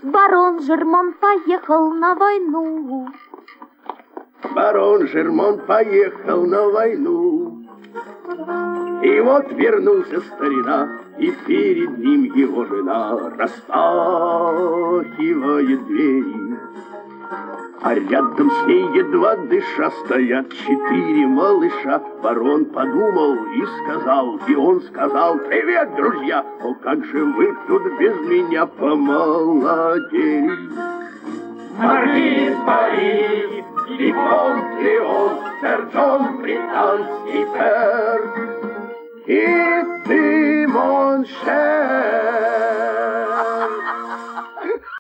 Барон Жермон поехал на войну. Барон Жермон поехал на войну. И вот вернулся старина, и перед ним его жена распахивает двери. А рядом с ней, едва дыша, стоят 4 малыша. Барон подумал и сказал, и он сказал: привет, друзья! О, как же вы тут без меня помолодели! Маркиз Париж, Виконт Леон, сэр Джон британский пэр, и ты, мон шер.